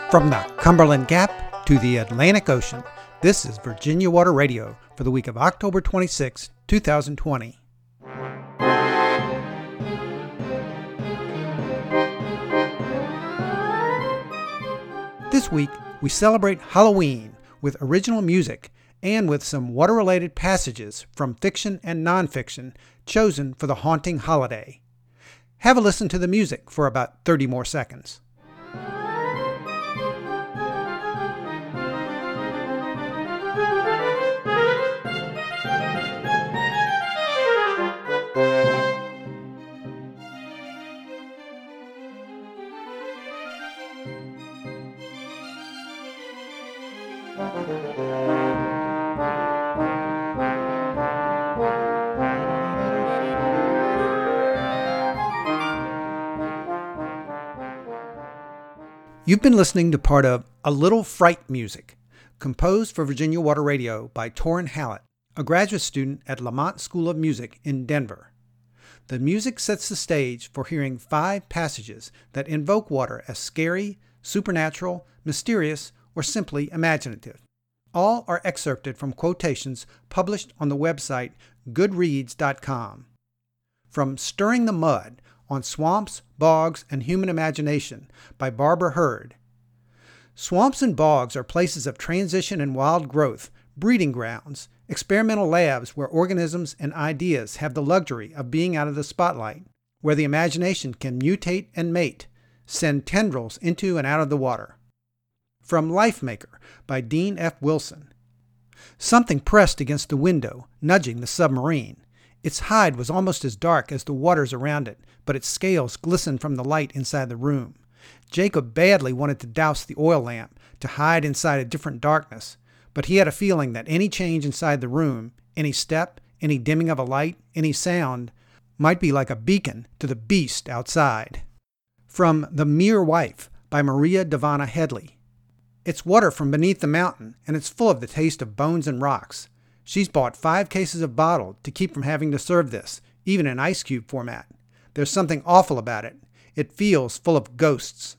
From the Cumberland Gap to the Atlantic Ocean, this is Virginia Water Radio for the week of October 26, 2020. This week, we celebrate Halloween with original music and with some water-related passages from fiction and nonfiction chosen for the haunting holiday. Have a listen to the music for about 30 more seconds. You've been listening to part of A Little Fright Music, composed for Virginia Water Radio by Torrin Hallett, a graduate student at Lamont School of Music in Denver. The music sets the stage for hearing 5 passages that invoke water as scary, supernatural, mysterious, or simply imaginative. All are excerpted from quotations published on the website goodreads.com. From Stirring the Mud, on Swamps, Bogs, and Human Imagination by Barbara Hurd. Swamps and bogs are places of transition and wild growth, breeding grounds, experimental labs where organisms and ideas have the luxury of being out of the spotlight, where the imagination can mutate and mate, send tendrils into and out of the water. From Life Maker by Dean F. Wilson. Something pressed against the window, nudging the submarine. Its hide was almost as dark as the waters around it, but its scales glistened from the light inside the room. Jacob badly wanted to douse the oil lamp, to hide inside a different darkness, but he had a feeling that any change inside the room, any step, any dimming of a light, any sound, might be like a beacon to the beast outside. From The Mere Wife by Maria Devana Headley. It's water from beneath the mountain, and it's full of the taste of bones and rocks. She's bought 5 cases of bottled to keep from having to serve this, even in ice cube format. There's something awful about it. It feels full of ghosts.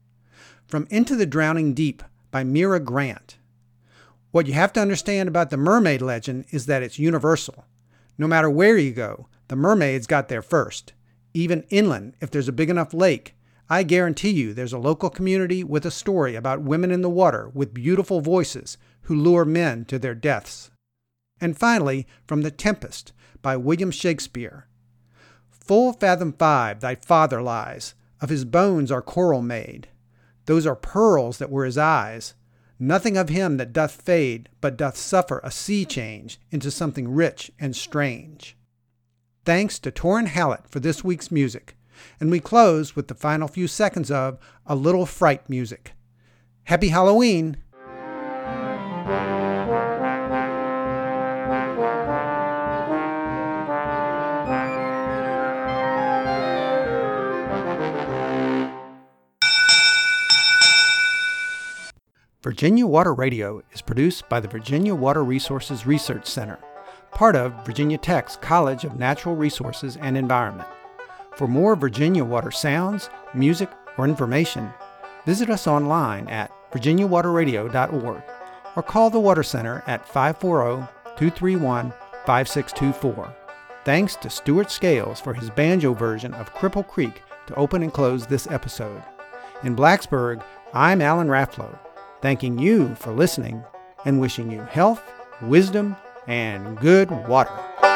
From Into the Drowning Deep by Mira Grant. What you have to understand about the mermaid legend is that it's universal. No matter where you go, the mermaids got there first. Even inland, if there's a big enough lake, I guarantee you there's a local community with a story about women in the water with beautiful voices who lure men to their deaths. And finally, from The Tempest by William Shakespeare. Full fathom 5 thy father lies, of his bones are coral made. Those are pearls that were his eyes. Nothing of him that doth fade, but doth suffer a sea change into something rich and strange. Thanks to Torrin Hallett for this week's music, and we close with the final few seconds of A Little Fright Music. Happy Halloween! Virginia Water Radio is produced by the Virginia Water Resources Research Center, part of Virginia Tech's College of Natural Resources and Environment. For more Virginia Water sounds, music, or information, visit us online at virginiawaterradio.org or call the Water Center at 540-231-5624. Thanks to Stuart Scales for his banjo version of Cripple Creek to open and close this episode. In Blacksburg, I'm Alan Rafflow, thanking you for listening and wishing you health, wisdom, and good water.